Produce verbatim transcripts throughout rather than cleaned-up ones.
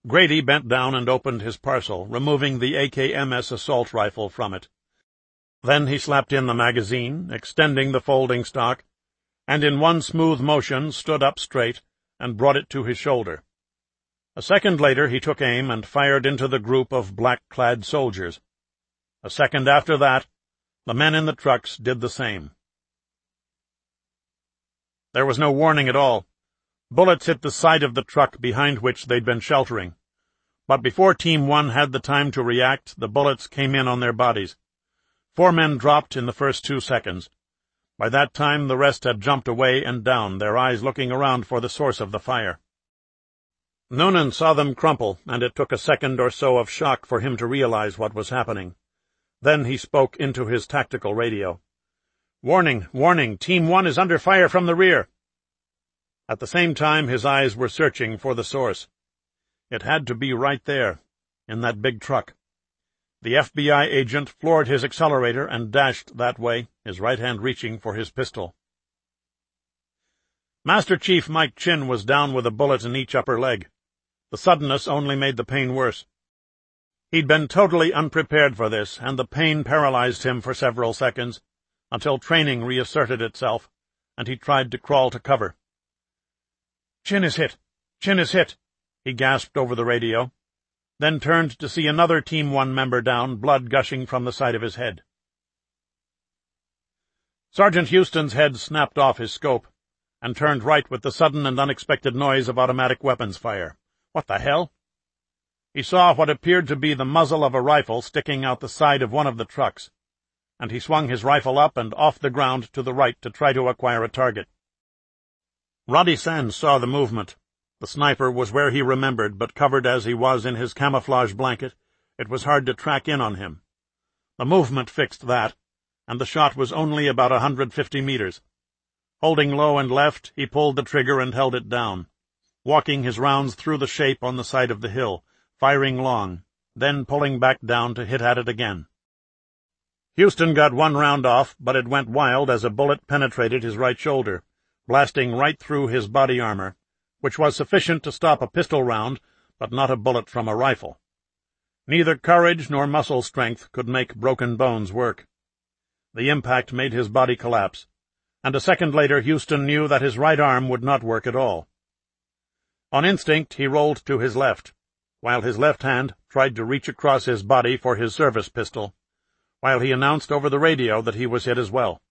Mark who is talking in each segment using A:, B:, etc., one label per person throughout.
A: Grady bent down and opened his parcel, removing the A K M S assault rifle from it. Then he slapped in the magazine, extending the folding stock, and in one smooth motion stood up straight and brought it to his shoulder. A second later he took aim and fired into the group of black-clad soldiers. A second after that, the men in the trucks did the same. There was no warning at all. Bullets hit the side of the truck behind which they'd been sheltering. But before Team One had the time to react, the bullets came in on their bodies. Four men dropped in the first two seconds. By that time the rest had jumped away and down, their eyes looking around for the source of the fire. Noonan saw them crumple, and it took a second or so of shock for him to realize what was happening. Then he spoke into his tactical radio. "Warning, warning, Team One is under fire from the rear." At the same time his eyes were searching for the source. It had to be right there, in that big truck. The F B I agent floored his accelerator and dashed that way, his right hand reaching for his pistol. Master Chief Mike Chinn was down with a bullet in each upper leg. The suddenness only made the pain worse. He'd been totally unprepared for this, and the pain paralyzed him for several seconds, until training reasserted itself, and he tried to crawl to cover. "Chin is hit! Chin is hit!" he gasped over the radio, then turned to see another Team One member down, blood gushing from the side of his head. Sergeant Houston's head snapped off his scope, and turned right with the sudden and unexpected noise of automatic weapons fire. What the hell? He saw what appeared to be the muzzle of a rifle sticking out the side of one of the trucks, and he swung his rifle up and off the ground to the right to try to acquire a target. Roddy Sands saw the movement. The sniper was where he remembered, but covered as he was in his camouflage blanket, it was hard to track in on him. The movement fixed that, and the shot was only about a hundred fifty meters. Holding low and left, he pulled the trigger and held it down, walking his rounds through the shape on the side of the hill, firing long, then pulling back down to hit at it again. Houston got one round off, but it went wild as a bullet penetrated his right shoulder, blasting right through his body armor, which was sufficient to stop a pistol round, but not a bullet from a rifle. Neither courage nor muscle strength could make broken bones work. The impact made his body collapse, and a second later Houston knew that his right arm would not work at all. On instinct he rolled to his left, while his left hand tried to reach across his body for his service pistol, while he announced over the radio that he was hit as well.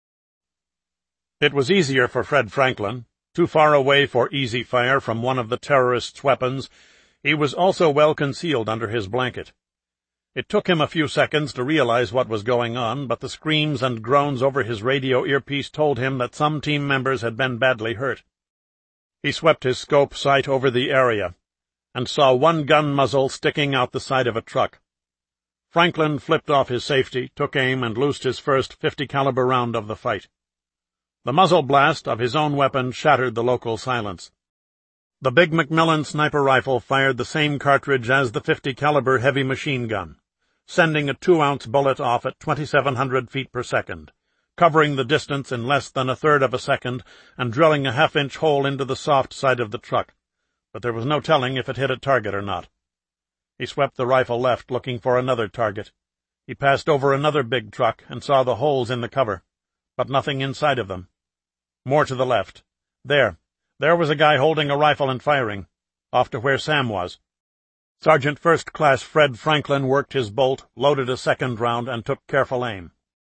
A: It was easier for Fred Franklin. Too far away for easy fire from one of the terrorists' weapons, he was also well concealed under his blanket. It took him a few seconds to realize what was going on, but the screams and groans over his radio earpiece told him that some team members had been badly hurt. He swept his scope sight over the area, and saw one gun muzzle sticking out the side of a truck. Franklin flipped off his safety, took aim, and loosed his first fifty caliber round of the fight. The muzzle blast of his own weapon shattered the local silence. The big Macmillan sniper rifle fired the same cartridge as the fifty caliber heavy machine gun, sending a two-ounce bullet off at twenty-seven hundred feet per second, covering the distance in less than a third of a second and drilling a half-inch hole into the soft side of the truck, but there was no telling if it hit a target or not. He swept the rifle left, looking for another target. He passed over another big truck and saw the holes in the cover, but nothing inside of them. More to the left. There. There was a guy holding a rifle and firing, off to where Sam was. Sergeant First Class Fred Franklin worked his bolt, loaded a second round, and took careful aim.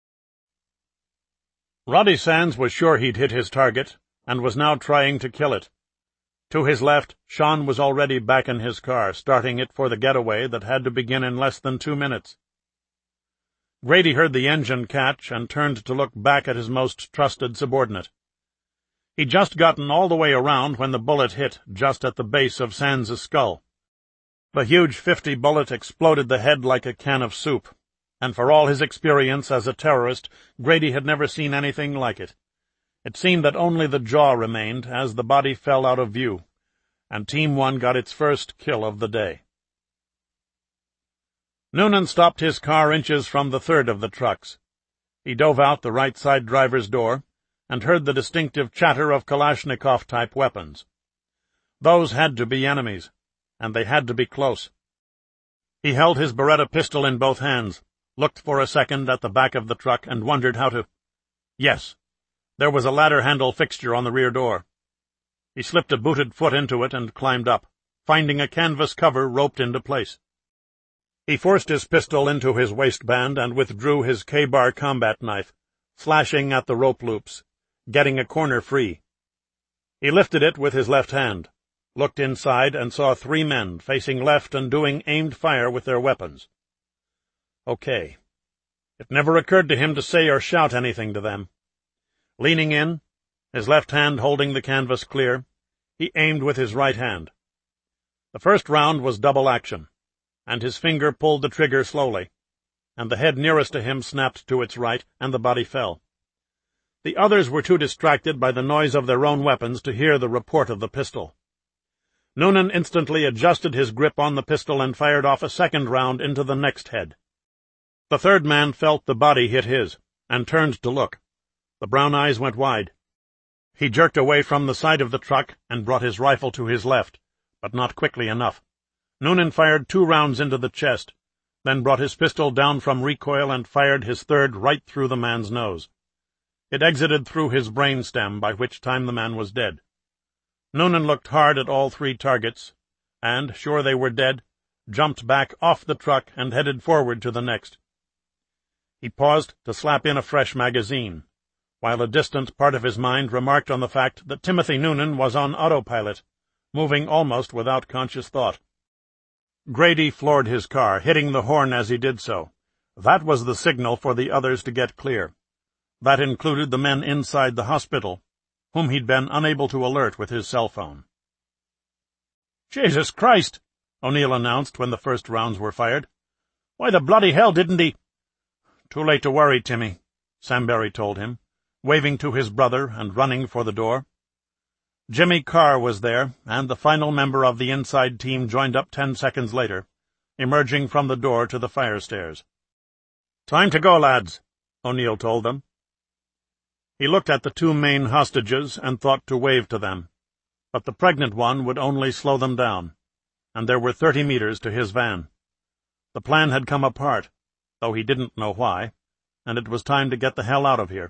A: Roddy Sands was sure he'd hit his target, and was now trying to kill it. To his left, Sean was already back in his car, starting it for the getaway that had to begin in less than two minutes. Grady heard the engine catch and turned to look back at his most trusted subordinate. He'd just gotten all the way around when the bullet hit just at the base of Sands's skull. The huge fifty bullet exploded the head like a can of soup, and for all his experience as a terrorist, Grady had never seen anything like it. It seemed that only the jaw remained as the body fell out of view, and Team One got its first kill of the day. Noonan stopped his car inches from the third of the trucks. He dove out the right side driver's door, and heard the distinctive chatter of Kalashnikov-type weapons. Those had to be enemies. and they had to be close. He held his Beretta pistol in both hands, looked for a second at the back of the truck, and wondered how to— Yes, there was a ladder-handle fixture on the rear door. He slipped a booted foot into it and climbed up, finding a canvas cover roped into place. He forced his pistol into his waistband and withdrew his K-bar combat knife, slashing at the rope loops, getting a corner free. He lifted it with his left hand, looked inside, and saw three men facing left and doing aimed fire with their weapons. Okay. It never occurred to him to say or shout anything to them. Leaning in, his left hand holding the canvas clear, he aimed with his right hand. The first round was double action, and his finger pulled the trigger slowly, and the head nearest to him snapped to its right, and the body fell. The others were too distracted by the noise of their own weapons to hear the report of the pistol. Noonan instantly adjusted his grip on the pistol and fired off a second round into the next head. The third man felt the body hit his, and turned to look. The brown eyes went wide. He jerked away from the side of the truck and brought his rifle to his left, but not quickly enough. Noonan fired two rounds into the chest, then brought his pistol down from recoil and fired his third right through the man's nose. It exited through his brain stem, by which time the man was dead. Noonan looked hard at all three targets, and, sure they were dead, jumped back off the truck and headed forward to the next. He paused to slap in a fresh magazine, while a distant part of his mind remarked on the fact that Timothy Noonan was on autopilot, moving almost without conscious thought. Grady floored his car, hitting the horn as he did so. That was the signal for the others to get clear. That included the men inside the hospital, whom he'd been unable to alert with his cell phone. "Jesus Christ!" O'Neill announced when the first rounds were fired. "Why the bloody hell didn't he—" "Too late to worry, Timmy," Samberry told him, waving to his brother and running for the door. Jimmy Carr was there, and the final member of the inside team joined up ten seconds later, emerging from the door to the fire stairs. "Time to go, lads," O'Neill told them. He looked at the two main hostages and thought to wave to them, but the pregnant one would only slow them down, and there were thirty meters to his van. The plan had come apart, though he didn't know why, and it was time to get the hell out of here.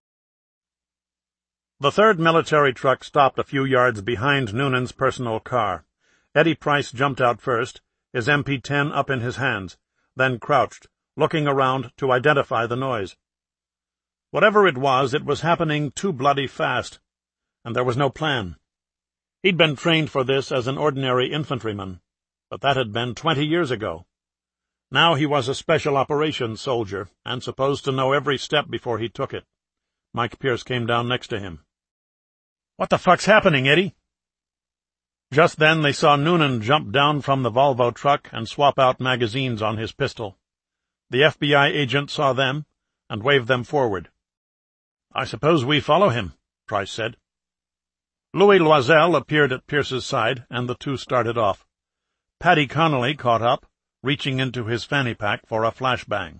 A: The third military truck stopped a few yards behind Noonan's personal car. Eddie Price jumped out first, his M P ten up in his hands, then crouched, looking around to identify the noise. Whatever it was, it was happening too bloody fast, and there was no plan. He'd been trained for this as an ordinary infantryman, but that had been twenty years ago. Now he was a special operations soldier, and supposed to know every step before he took it. Mike Pierce came down next to him. "What the fuck's happening, Eddie?" Just then they saw Noonan jump down from the Volvo truck and swap out magazines on his pistol. The F B I agent saw them and waved them forward. "I suppose we follow him," Price said. Louis Loisel appeared at Pierce's side, and the two started off. Paddy Connolly caught up, reaching into his fanny pack for a flashbang.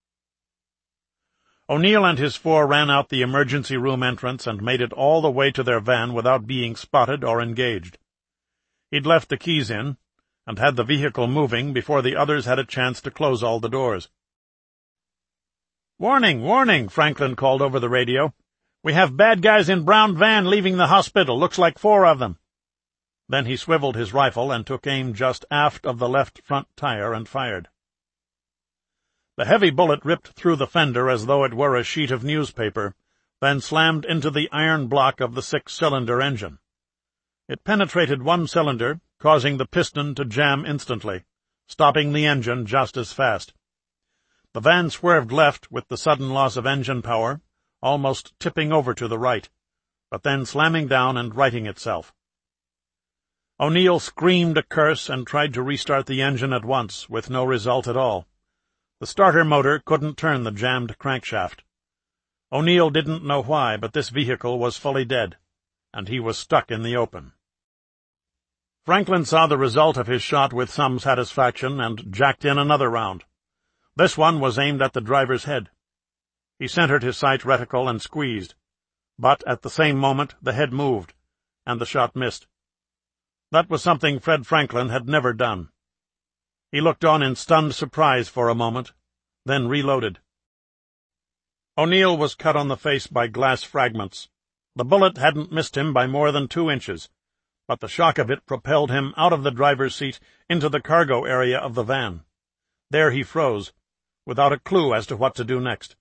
A: O'Neill and his four ran out the emergency room entrance and made it all the way to their van without being spotted or engaged. He'd left the keys in, and had the vehicle moving before the others had a chance to close all the doors. "Warning, warning," Franklin called over the radio. "We have bad guys in brown van leaving the hospital. Looks like four of them." Then he swiveled his rifle and took aim just aft of the left front tire and fired. The heavy bullet ripped through the fender as though it were a sheet of newspaper, then slammed into the iron block of the six-cylinder engine. It penetrated one cylinder, causing the piston to jam instantly, stopping the engine just as fast. The van swerved left with the sudden loss of engine power, almost tipping over to the right, but then slamming down and righting itself. O'Neill screamed a curse and tried to restart the engine at once, with no result at all. The starter motor couldn't turn the jammed crankshaft. O'Neill didn't know why, but this vehicle was fully dead, and he was stuck in the open. Franklin saw the result of his shot with some satisfaction and jacked in another round. This one was aimed at the driver's head. He centered his sight reticle and squeezed, but at the same moment the head moved, and the shot missed. That was something Fred Franklin had never done. He looked on in stunned surprise for a moment, then reloaded. O'Neill was cut on the face by glass fragments. The bullet hadn't missed him by more than two inches, but the shock of it propelled him out of the driver's seat into the cargo area of the van. There he froze, without a clue as to what to do next.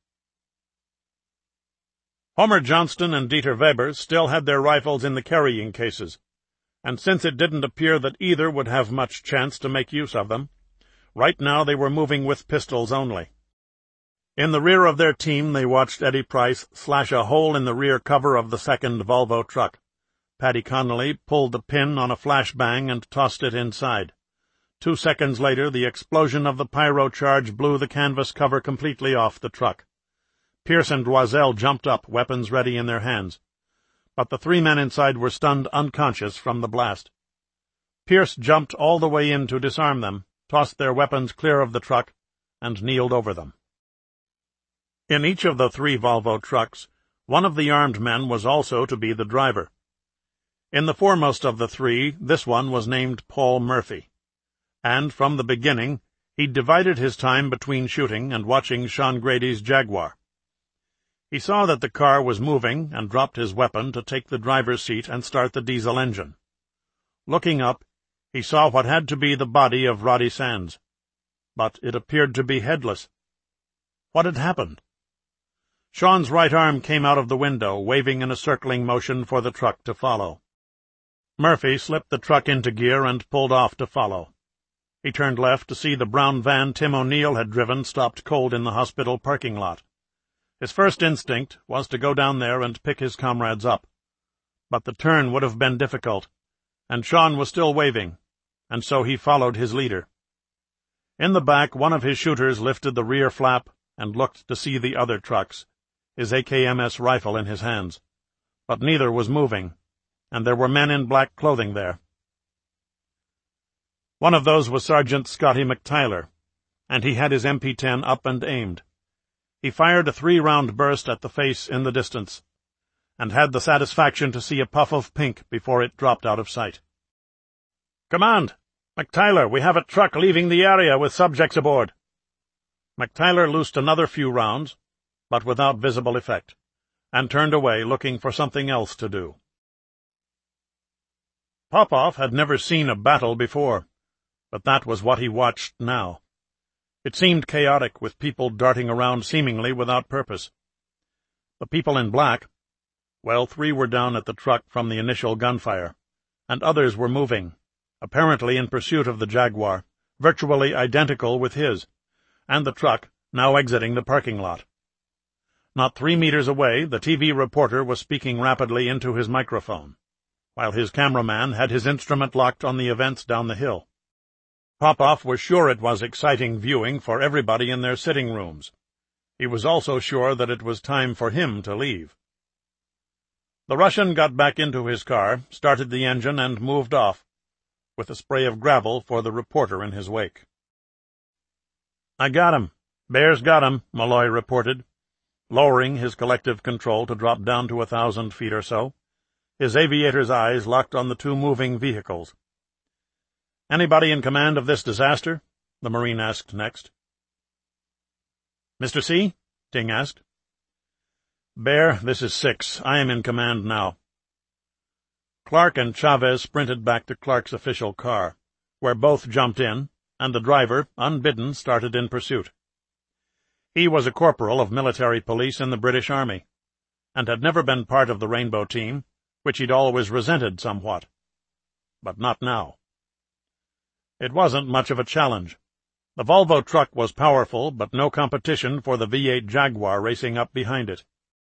A: Homer Johnston and Dieter Weber still had their rifles in the carrying cases, and since it didn't appear that either would have much chance to make use of them, right now they were moving with pistols only. In the rear of their team they watched Eddie Price slash a hole in the rear cover of the second Volvo truck. Paddy Connolly pulled the pin on a flashbang and tossed it inside. Two seconds later the explosion of the pyro charge blew the canvas cover completely off the truck. Pierce and Loisel jumped up, weapons ready in their hands. But the three men inside were stunned unconscious from the blast. Pierce jumped all the way in to disarm them, tossed their weapons clear of the truck, and kneeled over them. In each of the three Volvo trucks, one of the armed men was also to be the driver. In the foremost of the three, this one was named Paul Murphy, and from the beginning he divided his time between shooting and watching Sean Grady's Jaguar. He saw that the car was moving and dropped his weapon to take the driver's seat and start the diesel engine. Looking up, he saw what had to be the body of Roddy Sands, but it appeared to be headless. What had happened? Sean's right arm came out of the window, waving in a circling motion for the truck to follow. Murphy slipped the truck into gear and pulled off to follow. He turned left to see the brown van Tim O'Neill had driven stopped cold in the hospital parking lot. His first instinct was to go down there and pick his comrades up. But the turn would have been difficult, and Sean was still waving, and so he followed his leader. In the back, one of his shooters lifted the rear flap and looked to see the other trucks, his A K M S rifle in his hands. But neither was moving, and there were men in black clothing there. One of those was Sergeant Scotty McTyler, and he had his M P ten up and aimed. He fired a three-round burst at the face in the distance, and had the satisfaction to see a puff of pink before it dropped out of sight. "Command! McTyler, we have a truck leaving the area with subjects aboard." McTyler loosed another few rounds, but without visible effect, and turned away, looking for something else to do. Popoff had never seen a battle before, but that was what he watched now. It seemed chaotic, with people darting around seemingly without purpose. The people in black, well, three were down at the truck from the initial gunfire, and others were moving, apparently in pursuit of the Jaguar, virtually identical with his, and the truck now exiting the parking lot. Not three meters away, the T V reporter was speaking rapidly into his microphone, while his cameraman had his instrument locked on the events down the hill. Popoff was sure it was exciting viewing for everybody in their sitting rooms. He was also sure that it was time for him to leave. The Russian got back into his car, started the engine, and moved off, with a spray of gravel for the reporter in his wake. "I got him. Bear's got him," Malloy reported, lowering his collective control to drop down to a thousand feet or so, his aviator's eyes locked on the two moving vehicles. "Anybody in command of this disaster?" the Marine asked next. "Mister C?" Ting asked. "Bear, this is Six. I am in command now." Clark and Chavez sprinted back to Clark's official car, where both jumped in, and the driver, unbidden, started in pursuit. He was a corporal of military police in the British Army, and had never been part of the Rainbow Team, which he'd always resented somewhat. But not now. It wasn't much of a challenge. The Volvo truck was powerful, but no competition for the V eight Jaguar racing up behind it.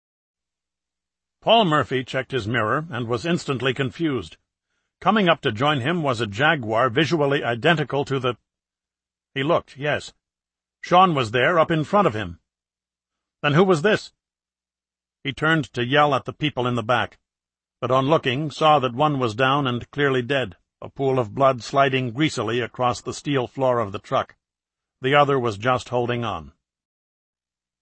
A: Paul Murphy checked his mirror and was instantly confused. Coming up to join him was a Jaguar visually identical to the... He looked, yes. Sean was there, up in front of him. Then who was this? He turned to yell at the people in the back, but on looking saw that one was down and clearly dead, a pool of blood sliding greasily across the steel floor of the truck. The other was just holding on.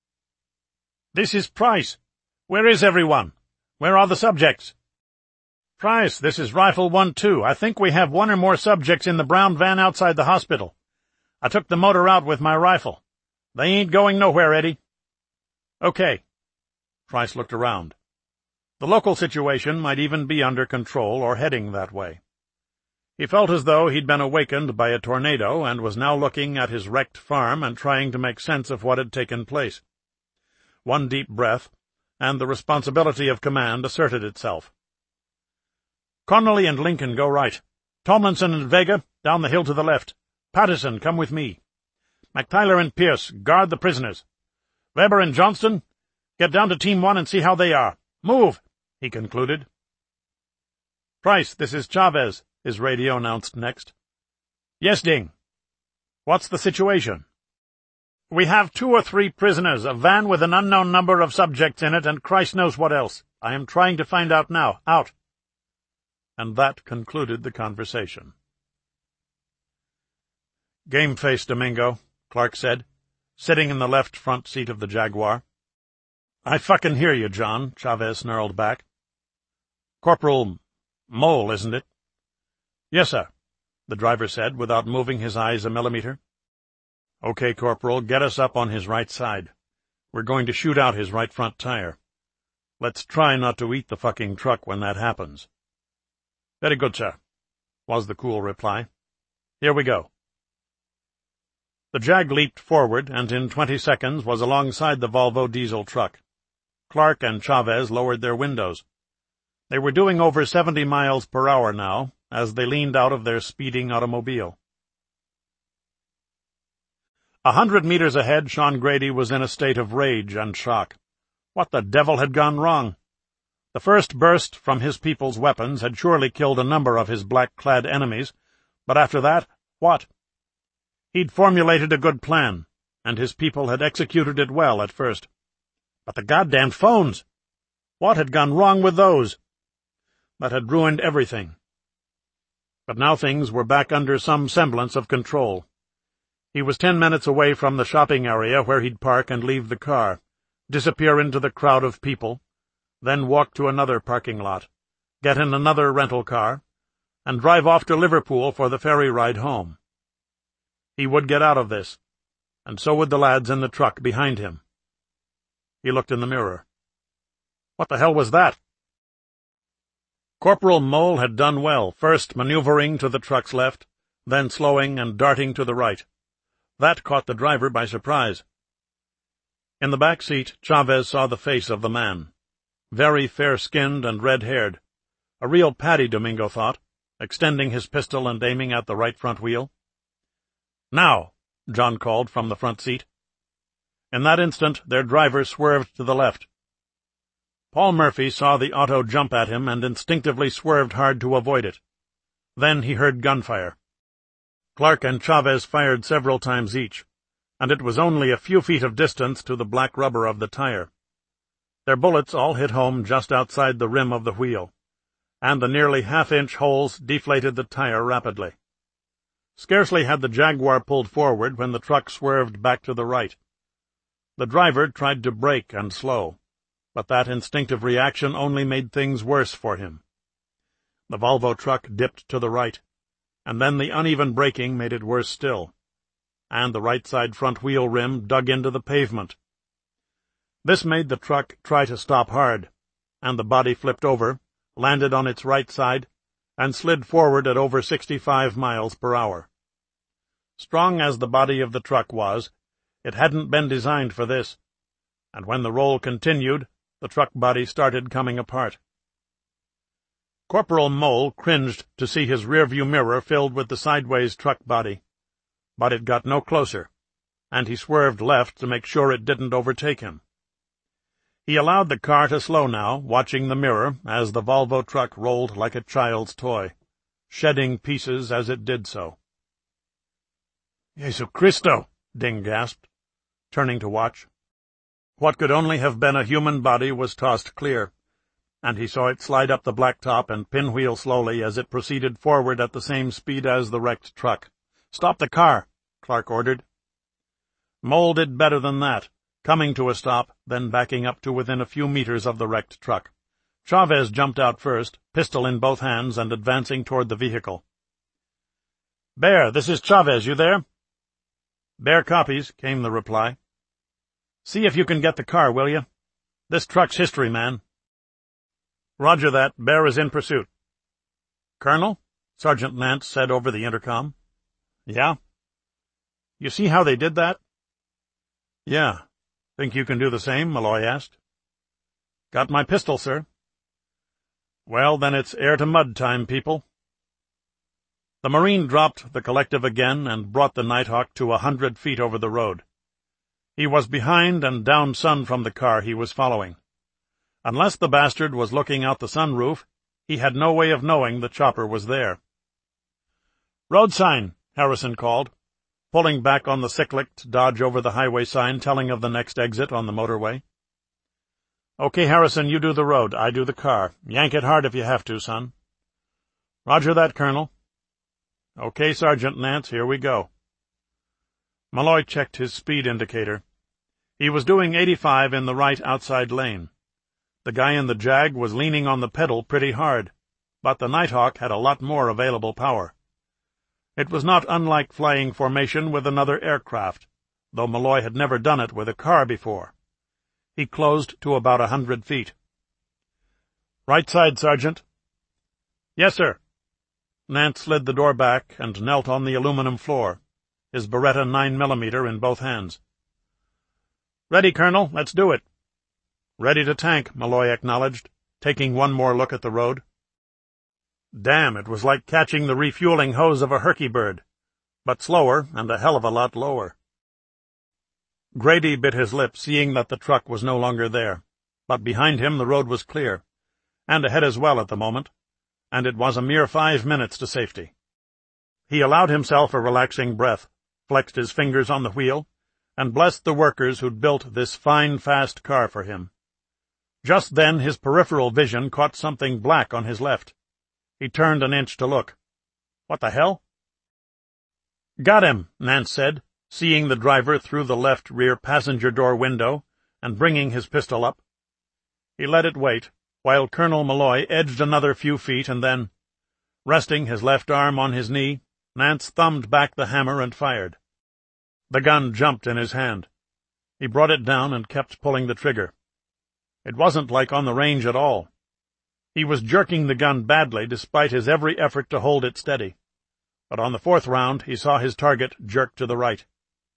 A: "This is Price. Where is everyone? Where are the subjects?" Price, this is Rifle one two. I think we have one or more subjects in the brown van outside the hospital. I took the motor out with my rifle. They ain't going nowhere, Eddie. Okay. Price looked around. The local situation might even be under control or heading that way. He felt as though he'd been awakened by a tornado and was now looking at his wrecked farm and trying to make sense of what had taken place. One deep breath, and the responsibility of command asserted itself. Connolly and Lincoln go right. Tomlinson and Vega down the hill to the left. Patterson, come with me. McTyler and Pierce, guard the prisoners. Weber and Johnston, get down to Team One and see how they are. Move, he concluded. Price, this is Chavez, his radio announced next. Yes, Ding. What's the situation? We have two or three prisoners, a van with an unknown number of subjects in it, and Christ knows what else. I am trying to find out now. Out. And that concluded the conversation. Game-face, Domingo, Clark said, sitting in the left front seat of the Jaguar. I fucking hear you, John, Chavez snarled back. Corporal Mole, isn't it? Yes, sir, the driver said, without moving his eyes a millimeter. Okay, Corporal, get us up on his right side. We're going to shoot out his right front tire. Let's try not to eat the fucking truck when that happens. Very good, sir, was the cool reply. Here we go. The Jag leaped forward, and in twenty seconds was alongside the Volvo diesel truck. Clark and Chavez lowered their windows. They were doing over seventy miles per hour now, as they leaned out of their speeding automobile. A hundred meters ahead, Sean Grady was in a state of rage and shock. What the devil had gone wrong? The first burst from his people's weapons had surely killed a number of his black-clad enemies, but after that, what? He'd formulated a good plan, and his people had executed it well at first. But the goddamn phones! What had gone wrong with those? That had ruined everything. But now things were back under some semblance of control. He was ten minutes away from the shopping area where he'd park and leave the car, disappear into the crowd of people, then walk to another parking lot, get in another rental car, and drive off to Liverpool for the ferry ride home. He would get out of this, and so would the lads in the truck behind him. He looked in the mirror. What the hell was that? Corporal Mole had done well, first maneuvering to the truck's left, then slowing and darting to the right. That caught the driver by surprise. In the back seat, Chavez saw the face of the man. Very fair-skinned and red-haired. A real Paddy, Domingo thought, extending his pistol and aiming at the right front wheel. Now, John called from the front seat. In that instant, their driver swerved to the left. Paul Murphy saw the auto jump at him and instinctively swerved hard to avoid it. Then he heard gunfire. Clark and Chavez fired several times each, and it was only a few feet of distance to the black rubber of the tire. Their bullets all hit home just outside the rim of the wheel, and the nearly half-inch holes deflated the tire rapidly. Scarcely had the Jaguar pulled forward when the truck swerved back to the right. The driver tried to brake and slow, but that instinctive reaction only made things worse for him. The Volvo truck dipped to the right, and then the uneven braking made it worse still, and the right side front wheel rim dug into the pavement. This made the truck try to stop hard, and the body flipped over, landed on its right side, and slid forward at over sixty-five miles per hour. Strong as the body of the truck was, it hadn't been designed for this, and when the roll continued, the truck body started coming apart. Corporal Mole cringed to see his rearview mirror filled with the sideways truck body, but it got no closer, and he swerved left to make sure it didn't overtake him. He allowed the car to slow now, watching the mirror as the Volvo truck rolled like a child's toy, shedding pieces as it did so. "Jesu Christo!" Ding gasped, turning to watch. What could only have been a human body was tossed clear, and he saw it slide up the blacktop and pinwheel slowly as it proceeded forward at the same speed as the wrecked truck. "Stop the car," Clark ordered. Mole did better than that, coming to a stop, then backing up to within a few meters of the wrecked truck. Chavez jumped out first, pistol in both hands and advancing toward the vehicle. "Bear, this is Chavez. You there?" "Bear copies," came the reply. "See if you can get the car, will you? This truck's history, man." "Roger that. Bear is in pursuit." "Colonel?" Sergeant Nance said over the intercom. "Yeah?" "You see how they did that?" "Yeah. Think you can do the same?" Malloy asked. "Got my pistol, sir." "Well, then it's air-to-mud time, people." The Marine dropped the collective again and brought the Nighthawk to a hundred feet over the road. He was behind and down sun from the car he was following. Unless the bastard was looking out the sunroof, he had no way of knowing the chopper was there. "Road sign," Harrison called, pulling back on the cyclic to dodge over the highway sign telling of the next exit on the motorway. "Okay, Harrison, you do the road. I do the car. Yank it hard if you have to, son." "Roger that, Colonel." "Okay, Sergeant Nance, here we go." Malloy checked his speed indicator. He was doing eighty-five in the right outside lane. The guy in the Jag was leaning on the pedal pretty hard, but the Nighthawk had a lot more available power. It was not unlike flying formation with another aircraft, though Malloy had never done it with a car before. He closed to about a hundred feet. "Right side, Sergeant." "Yes, sir." Nance slid the door back and knelt on the aluminum floor, his Beretta nine millimeter in both hands. "Ready, Colonel. Let's do it." "Ready to tank," Malloy acknowledged, taking one more look at the road. Damn, it was like catching the refueling hose of a herky-bird, but slower and a hell of a lot lower. Grady bit his lip, seeing that the truck was no longer there, but behind him the road was clear, and ahead as well at the moment, and it was a mere five minutes to safety. He allowed himself a relaxing breath, flexed his fingers on the wheel, and blessed the workers who'd built this fine, fast car for him. Just then his peripheral vision caught something black on his left. He turned an inch to look. "What the hell?" "Got him," Nance said, seeing the driver through the left rear passenger door window and bringing his pistol up. He let it wait, while Colonel Malloy edged another few feet and then, resting his left arm on his knee, Nance thumbed back the hammer and fired. The gun jumped in his hand. He brought it down and kept pulling the trigger. It wasn't like on the range at all. He was jerking the gun badly despite his every effort to hold it steady. But on the fourth round he saw his target jerk to the right.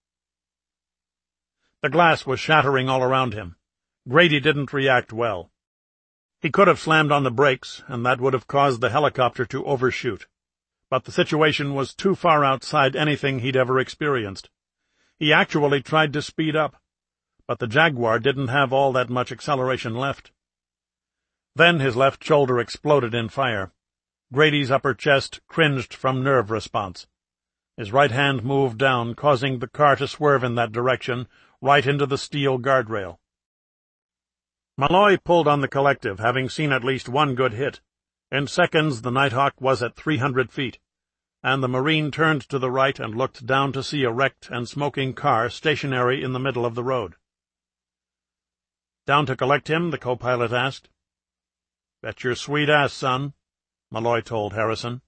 A: The glass was shattering all around him. Grady didn't react well. He could have slammed on the brakes, and that would have caused the helicopter to overshoot. But the situation was too far outside anything he'd ever experienced. He actually tried to speed up, but the Jaguar didn't have all that much acceleration left. Then his left shoulder exploded in fire. Grady's upper chest cringed from nerve response. His right hand moved down, causing the car to swerve in that direction, right into the steel guardrail. Malloy pulled on the collective, having seen at least one good hit. In seconds the Nighthawk was at three hundred feet, and the Marine turned to the right and looked down to see a wrecked and smoking car stationary in the middle of the road. "Down to collect him?" the co-pilot asked. "Bet your sweet ass, son," Malloy told Harrison.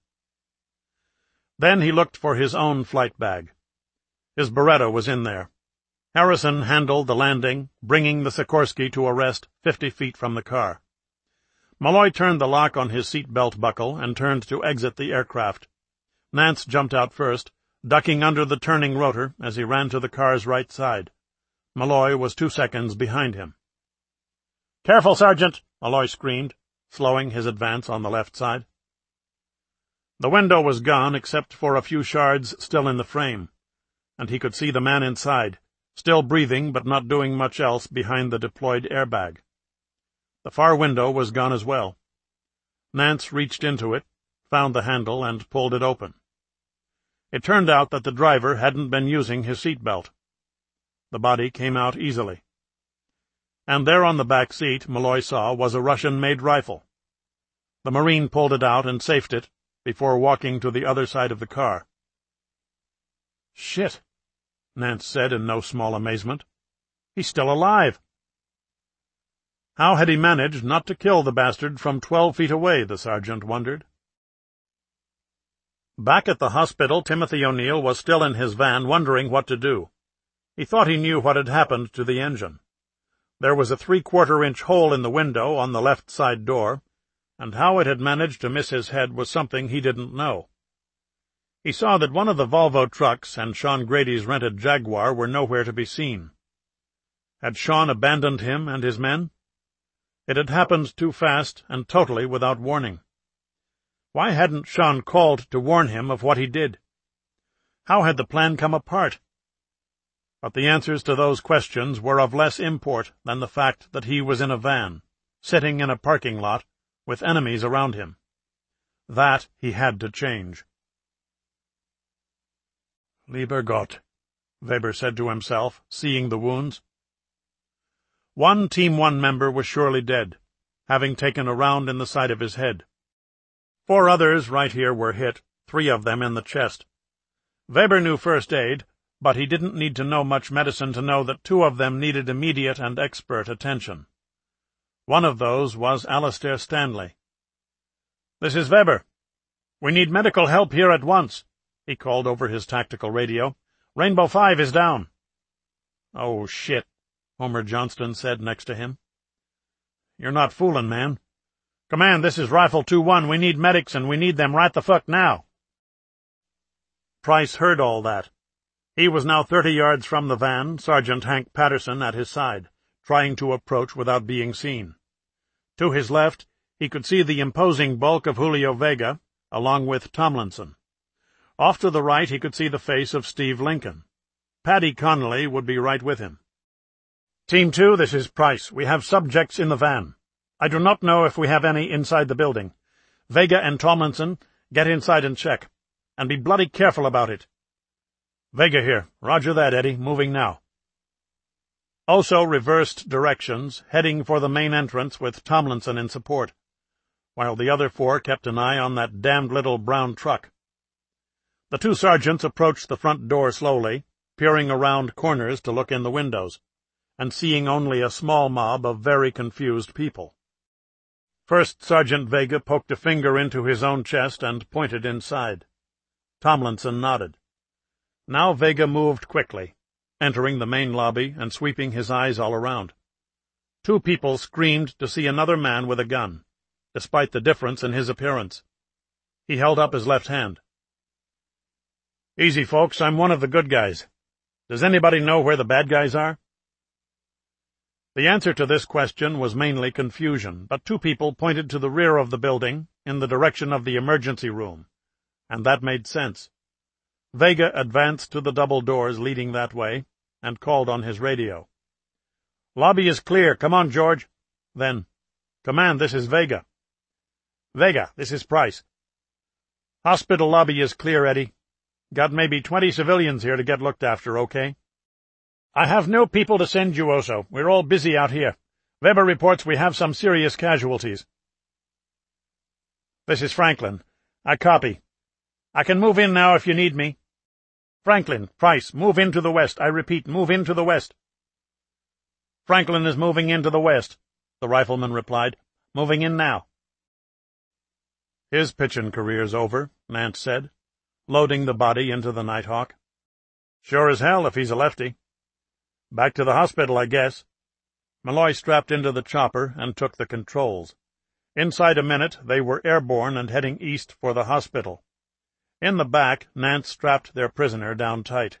A: Then he looked for his own flight bag. His Beretta was in there. Harrison handled the landing, bringing the Sikorsky to a rest fifty feet from the car. Malloy turned the lock on his seat belt buckle and turned to exit the aircraft. Nance jumped out first, ducking under the turning rotor as he ran to the car's right side. Malloy was two seconds behind him. "Careful, Sergeant!" Malloy screamed, slowing his advance on the left side. The window was gone except for a few shards still in the frame, and he could see the man inside, still breathing but not doing much else behind the deployed airbag. The far window was gone as well. Nance reached into it, found the handle, and pulled it open. It turned out that the driver hadn't been using his seat belt. The body came out easily. And there on the back seat, Malloy saw, was a Russian-made rifle. The Marine pulled it out and safed it before walking to the other side of the car. "Shit," Nance said in no small amazement. "He's still alive." How had he managed not to kill the bastard from twelve feet away, the sergeant wondered. Back at the hospital, Timothy O'Neill was still in his van, wondering what to do. He thought he knew what had happened to the engine. There was a three-quarter inch hole in the window on the left side door, and how it had managed to miss his head was something he didn't know. He saw that one of the Volvo trucks and Sean Grady's rented Jaguar were nowhere to be seen. Had Sean abandoned him and his men? It had happened too fast and totally without warning. Why hadn't Sean called to warn him of what he did? How had the plan come apart? But the answers to those questions were of less import than the fact that he was in a van, sitting in a parking lot, with enemies around him. That he had to change. Lieber Gott, Weber said to himself, seeing the wounds. One Team One member was surely dead, having taken a round in the side of his head. Four others right here were hit, three of them in the chest. Weber knew first aid, but he didn't need to know much medicine to know that two of them needed immediate and expert attention. One of those was Alistair Stanley. "This is Weber. We need medical help here at once," he called over his tactical radio. "Rainbow Five is down." "Oh, shit," Homer Johnston said next to him. "You're not fooling, man. Command, this is Rifle two one. We need medics, and we need them right the fuck now." Price heard all that. He was now thirty yards from the van, Sergeant Hank Patterson at his side, trying to approach without being seen. To his left, he could see the imposing bulk of Julio Vega, along with Tomlinson. Off to the right he could see the face of Steve Lincoln. Paddy Connolly would be right with him. "Team Two, this is Price. We have subjects in the van. I do not know if we have any inside the building. Vega and Tomlinson, get inside and check. And be bloody careful about it." "Vega here. Roger that, Eddie. Moving now." Also reversed directions, heading for the main entrance with Tomlinson in support, while the other four kept an eye on that damned little brown truck. The two sergeants approached the front door slowly, peering around corners to look in the windows, and seeing only a small mob of very confused people. First Sergeant Vega poked a finger into his own chest and pointed inside. Tomlinson nodded. Now Vega moved quickly, entering the main lobby and sweeping his eyes all around. Two people screamed to see another man with a gun, despite the difference in his appearance. He held up his left hand. "Easy, folks, I'm one of the good guys. Does anybody know where the bad guys are?" The answer to this question was mainly confusion, but two people pointed to the rear of the building, in the direction of the emergency room, and that made sense. Vega advanced to the double doors leading that way, and called on his radio. "Lobby is clear. Come on, George." Then, "Command, this is Vega." "Vega, this is Price." "Hospital lobby is clear, Eddie. Got maybe twenty civilians here to get looked after, okay?" "I have no people to send you, Oso. We're all busy out here. Weber reports we have some serious casualties." "This is Franklin. I copy. I can move in now if you need me." "Franklin, Price, move into the west. I repeat, move into the west." "Franklin is moving into the west," the rifleman replied. "Moving in now." "His pitchin' career's over," Nance said, loading the body into the Nighthawk. "Sure as hell if he's a lefty. Back to the hospital, I guess." Malloy strapped into the chopper and took the controls. Inside a minute they were airborne and heading east for the hospital. In the back, Nance strapped their prisoner down tight.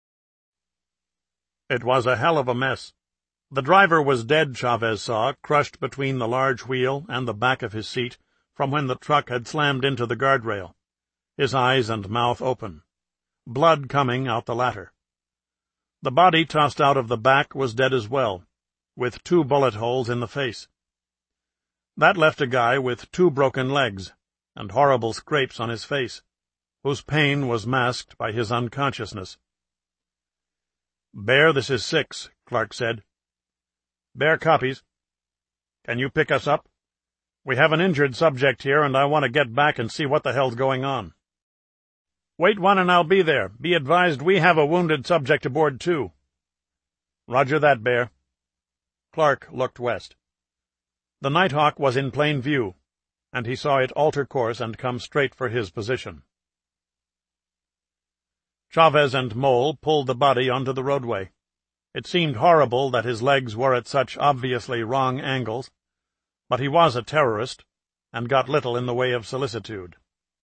A: It was a hell of a mess. The driver was dead, Chavez saw, crushed between the large wheel and the back of his seat from when the truck had slammed into the guardrail, his eyes and mouth open, blood coming out the latter. The body tossed out of the back was dead as well, with two bullet holes in the face. That left a guy with two broken legs and horrible scrapes on his face, whose pain was masked by his unconsciousness. "Bear, this is Six," Clark said. "Bear copies. Can you pick us up? We have an injured subject here, and I want to get back and see what the hell's going on." "Wait one and I'll be there. Be advised we have a wounded subject aboard, too." "Roger that, Bear." Clark looked west. The Nighthawk was in plain view, and he saw it alter course and come straight for his position. Chavez and Mole pulled the body onto the roadway. It seemed horrible that his legs were at such obviously wrong angles, but he was a terrorist, and got little in the way of solicitude.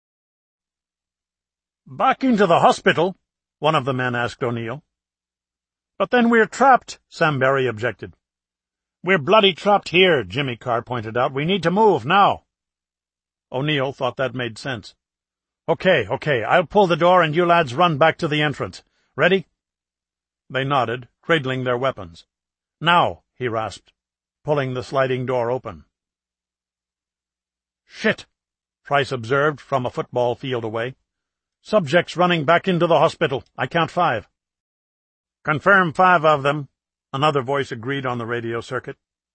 A: "Back into the hospital?" one of the men asked O'Neill. "But then we're trapped," Sam Berry objected. "We're bloody trapped here," Jimmy Carr pointed out. "We need to move, now." O'Neill thought that made sense. "Okay, okay, I'll pull the door and you lads run back to the entrance. Ready?" They nodded, cradling their weapons. "Now," he rasped, pulling the sliding door open. "Shit," Price observed from a football field away. "Subjects running back into the hospital. I count five." "Confirm five of them," another voice agreed on the radio circuit.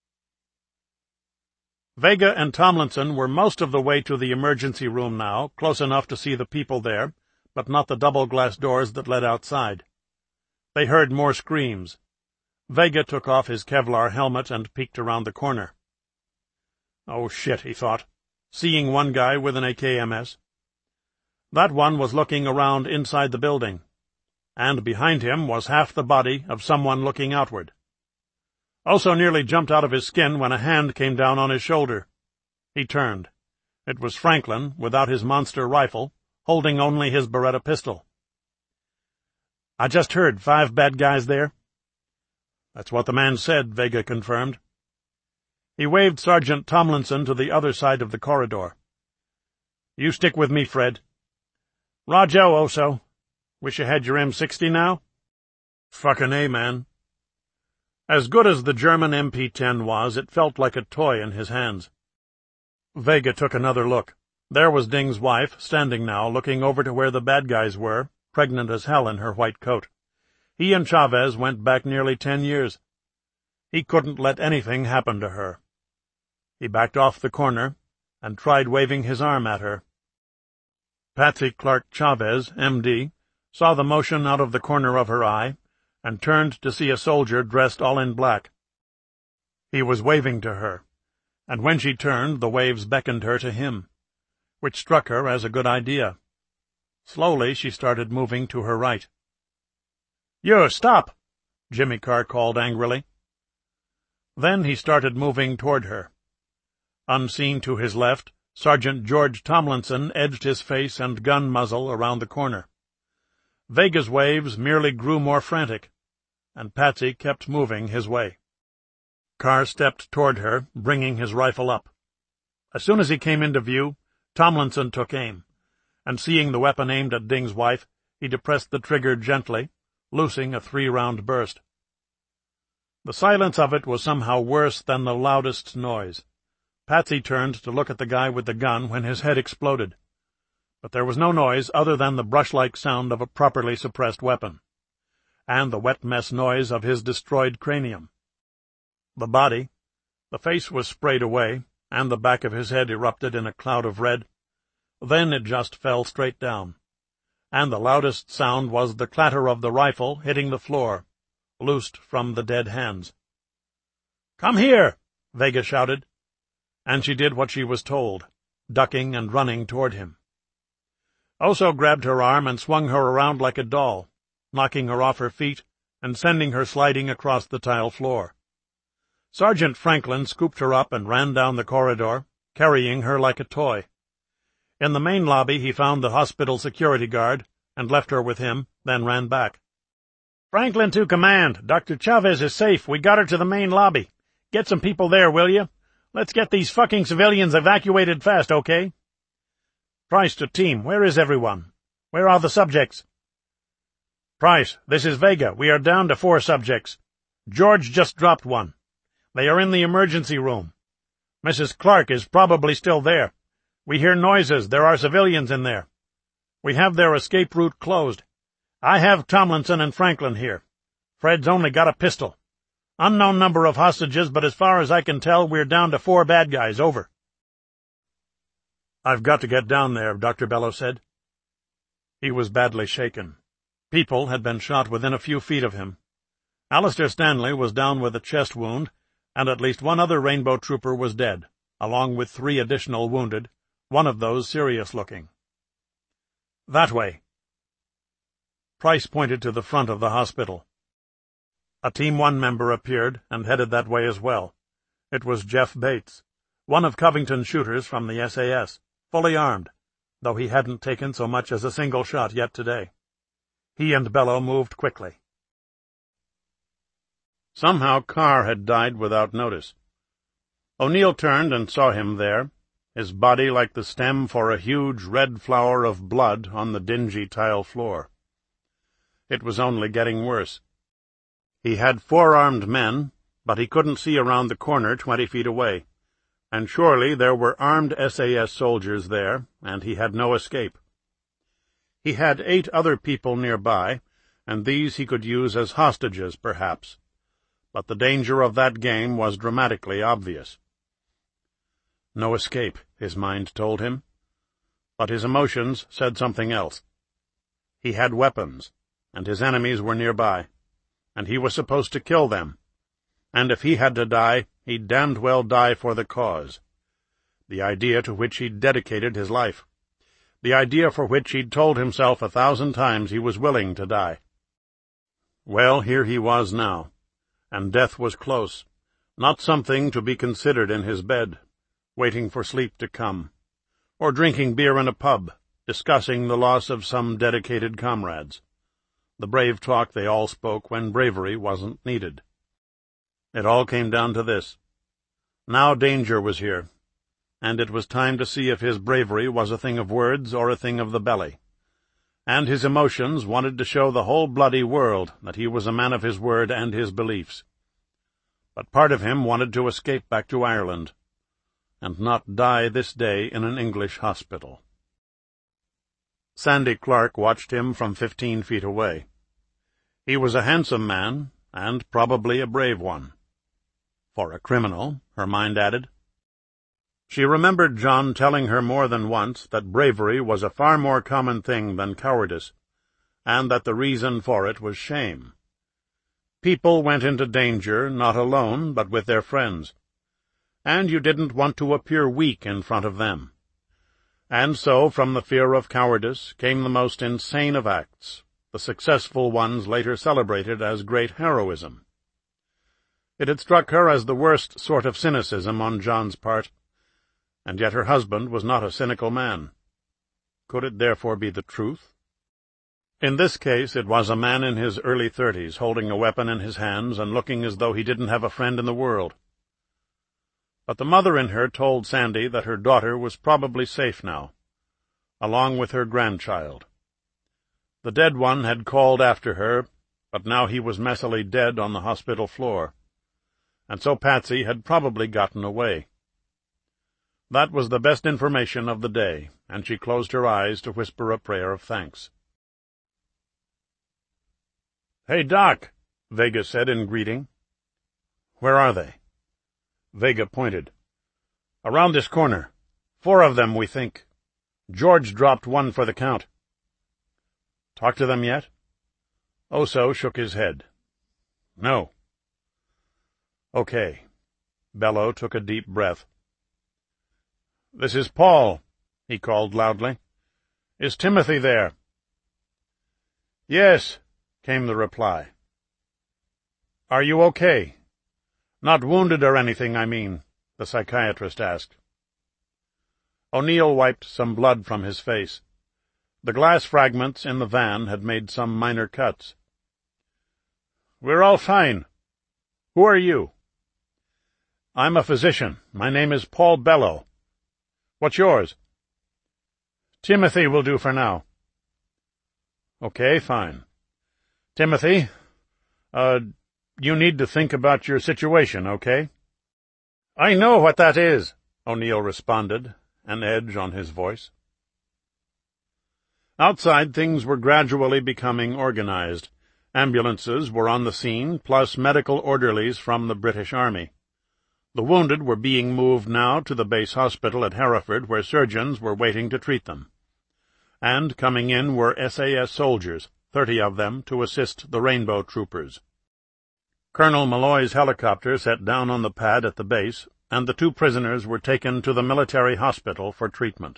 A: Vega and Tomlinson were most of the way to the emergency room now, close enough to see the people there, but not the double-glass doors that led outside. They heard more screams. Vega took off his Kevlar helmet and peeked around the corner. "Oh, shit," he thought, seeing one guy with an A K M S. That one was looking around inside the building, and behind him was half the body of someone looking outward. Also nearly jumped out of his skin when a hand came down on his shoulder. He turned. It was Franklin, without his monster rifle, holding only his Beretta pistol. "I just heard five bad guys there." "That's what the man said," Vega confirmed. He waved Sergeant Tomlinson to the other side of the corridor. "You stick with me, Fred." "Roger, Oso. Wish you had your M sixty now?" "Fucking A, man." As good as the German M P ten was, it felt like a toy in his hands. Vega took another look. There was Ding's wife, standing now, looking over to where the bad guys were, pregnant as hell in her white coat. He and Chavez went back nearly ten years. He couldn't let anything happen to her. He backed off the corner and tried waving his arm at her. Patsy Clark Chavez, M D, saw the motion out of the corner of her eye and turned to see a soldier dressed all in black. He was waving to her, and when she turned, the waves beckoned her to him, which struck her as a good idea. Slowly she started moving to her right. "You, stop!" Jimmy Carr called angrily. Then he started moving toward her. Unseen to his left, Sergeant George Tomlinson edged his face and gun muzzle around the corner. Vega's waves merely grew more frantic, and Patsy kept moving his way. Carr stepped toward her, bringing his rifle up. As soon as he came into view, Tomlinson took aim, and seeing the weapon aimed at Ding's wife, he depressed the trigger gently, loosing a three-round burst. The silence of it was somehow worse than the loudest noise. Patsy turned to look at the guy with the gun when his head exploded, but there was no noise other than the brush-like sound of a properly suppressed weapon, and the wet mess noise of his destroyed cranium. The body, the face was sprayed away, and the back of his head erupted in a cloud of red. Then it just fell straight down, and the loudest sound was the clatter of the rifle hitting the floor, loosed from the dead hands. "Come here!" Vega shouted, and she did what she was told, ducking and running toward him. Oso grabbed her arm and swung her around like a doll, knocking her off her feet and sending her sliding across the tile floor. Sergeant Franklin scooped her up and ran down the corridor, carrying her like a toy. In the main lobby he found the hospital security guard and left her with him, then ran back. "Franklin to command. Doctor Chavez is safe. We got her to the main lobby. Get some people there, will you? Let's get these fucking civilians evacuated fast, okay?" "Price to team. Where is everyone? Where are the subjects?" "Price, this is Vega. We are down to four subjects. George just dropped one. They are in the emergency room. Missus Clark is probably still there. We hear noises. There are civilians in there. We have their escape route closed. I have Tomlinson and Franklin here. Fred's only got a pistol. Unknown number of hostages, but as far as I can tell, we're down to four bad guys. Over." "I've got to get down there," Doctor Bellow said. He was badly shaken. People had been shot within a few feet of him. Alistair Stanley was down with a chest wound, and at least one other Rainbow Trooper was dead, along with three additional wounded, one of those serious-looking. "That way." Price pointed to the front of the hospital. A Team One member appeared and headed that way as well. It was Jeff Bates, one of Covington's shooters from the S A S, fully armed, though he hadn't taken so much as a single shot yet today. He and Bello moved quickly. Somehow Carr had died without notice. O'Neill turned and saw him there, his body like the stem for a huge red flower of blood on the dingy tile floor. It was only getting worse. He had four armed men, but he couldn't see around the corner twenty feet away, and surely there were armed S A S soldiers there, and he had no escape. He had eight other people nearby, and these he could use as hostages, perhaps, but the danger of that game was dramatically obvious. No escape, his mind told him, but his emotions said something else. He had weapons, and his enemies were nearby, and he was supposed to kill them, and if he had to die, he'd damned well die for the cause, the idea to which he'd dedicated his life, the idea for which he'd told himself a thousand times he was willing to die. Well, here he was now, and death was close, not something to be considered in his bed, waiting for sleep to come, or drinking beer in a pub, discussing the loss of some dedicated comrades, the brave talk they all spoke when bravery wasn't needed. It all came down to this. Now danger was here, and it was time to see if his bravery was a thing of words or a thing of the belly. And his emotions wanted to show the whole bloody world that he was a man of his word and his beliefs. But part of him wanted to escape back to Ireland, and not die this day in an English hospital. Sandy Clark watched him from fifteen feet away. He was a handsome man, and probably a brave one. For a criminal, her mind added. She remembered John telling her more than once that bravery was a far more common thing than cowardice, and that the reason for it was shame. People went into danger not alone, but with their friends, and you didn't want to appear weak in front of them. And so, from the fear of cowardice, came the most insane of acts, the successful ones later celebrated as great heroism. It had struck her as the worst sort of cynicism on John's part, and yet her husband was not a cynical man. Could it therefore be the truth? In this case it was a man in his early thirties, holding a weapon in his hands and looking as though he didn't have a friend in the world. But the mother in her told Sandy that her daughter was probably safe now, along with her grandchild. The dead one had called after her, but now he was messily dead on the hospital floor, and so Patsy had probably gotten away. That was the best information of the day, and she closed her eyes to whisper a prayer of thanks. "Hey, Doc," Vega said in greeting. "Where are they?" Vega pointed. "Around this corner. Four of them, we think. George dropped one for the count." "Talk to them yet?" Oso shook his head. "No." "Okay." Bello took a deep breath. "This is Paul," he called loudly. "Is Timothy there?" "Yes," came the reply. "Are you okay? Not wounded or anything, I mean," the psychiatrist asked. O'Neill wiped some blood from his face. The glass fragments in the van had made some minor cuts. "We're all fine. Who are you?" "I'm a physician. My name is Paul Bello." "What's yours?" "Timothy will do for now." "Okay, fine. Timothy, uh, you need to think about your situation, okay?" "I know what that is," O'Neill responded, an edge on his voice. Outside, things were gradually becoming organized. Ambulances were on the scene, plus medical orderlies from the British Army. The wounded were being moved now to the base hospital at Hereford, where surgeons were waiting to treat them. And coming in were S A S soldiers, thirty of them, to assist the Rainbow Troopers. Colonel Malloy's helicopter set down on the pad at the base, and the two prisoners were taken to the military hospital for treatment.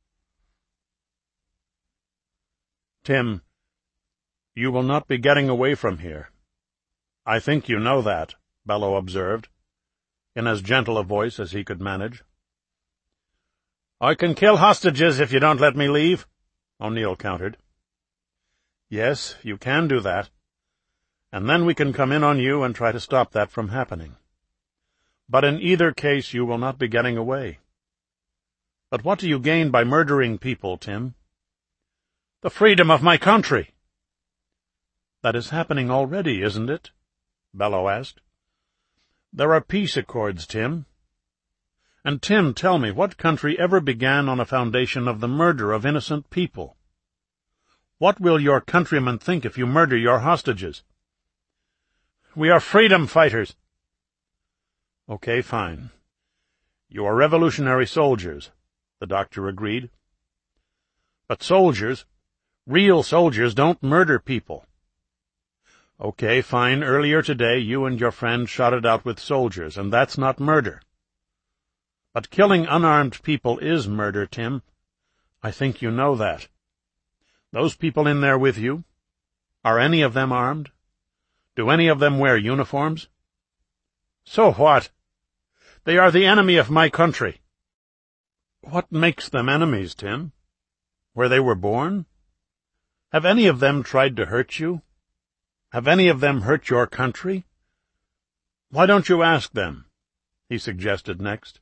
A: "Tim, you will not be getting away from here. I think you know that," Belleau observed, in as gentle a voice as he could manage. "I can kill hostages if you don't let me leave," O'Neill countered. "Yes, you can do that, and then we can come in on you and try to stop that from happening. But in either case you will not be getting away. But what do you gain by murdering people, Tim?" "The freedom of my country." "That is happening already, isn't it?" Belleau asked. "There are peace accords, Tim. And, Tim, tell me, what country ever began on a foundation of the murder of innocent people? What will your countrymen think if you murder your hostages?" "We are freedom fighters." "Okay, fine. You are revolutionary soldiers," the doctor agreed. "But soldiers, real soldiers, don't murder people." "Okay, fine. Earlier today you and your friend shot it out with soldiers, and that's not murder. But killing unarmed people is murder, Tim. I think you know that. Those people in there with you, are any of them armed? Do any of them wear uniforms?" "So what? They are the enemy of my country." "What makes them enemies, Tim? Where they were born? Have any of them tried to hurt you? Have any of them hurt your country? Why don't you ask them?" he suggested next.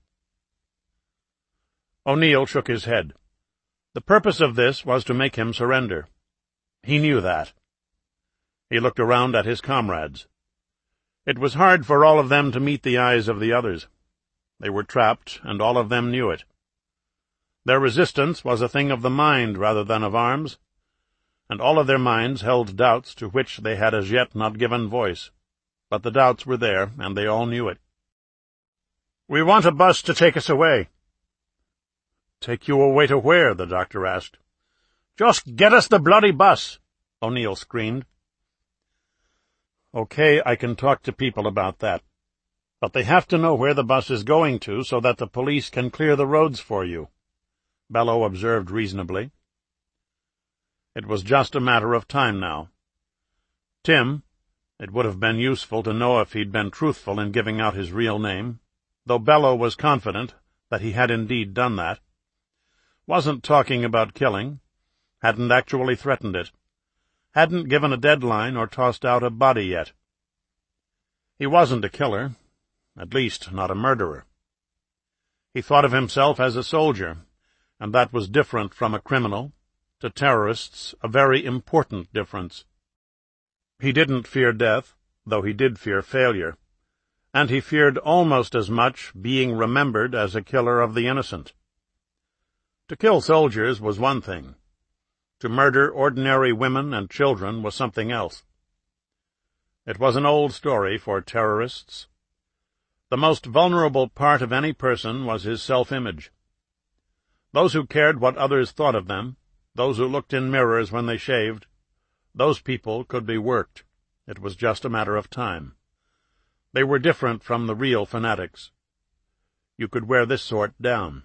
A: O'Neill shook his head. The purpose of this was to make him surrender. He knew that. He looked around at his comrades. It was hard for all of them to meet the eyes of the others. They were trapped, and all of them knew it. Their resistance was a thing of the mind rather than of arms, and all of their minds held doubts to which they had as yet not given voice. But the doubts were there, and they all knew it. "We want a bus to take us away." "Take you away to where?" the doctor asked. "Just get us the bloody bus!" O'Neill screamed. "Okay, I can talk to people about that. But they have to know where the bus is going to so that the police can clear the roads for you," Belleau observed reasonably. It was just a matter of time now. Tim, it would have been useful to know if he'd been truthful in giving out his real name, though Belleau was confident that he had indeed done that, wasn't talking about killing, hadn't actually threatened it, hadn't given a deadline or tossed out a body yet. He wasn't a killer, at least not a murderer. He thought of himself as a soldier, and that was different from a criminal, to terrorists a very important difference. He didn't fear death, though he did fear failure, and he feared almost as much being remembered as a killer of the innocent. To kill soldiers was one thing. To murder ordinary women and children was something else. It was an old story for terrorists. The most vulnerable part of any person was his self-image. Those who cared what others thought of them, those who looked in mirrors when they shaved, those people could be worked. It was just a matter of time. They were different from the real fanatics. You could wear this sort down.